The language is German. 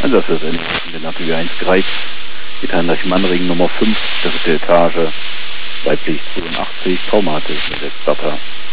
Also das ist in der Natur 1 Greif, Gitarrenreich Mannring Nummer 5, dritte Etage, weiblich 82, traumatisch mit der Starter.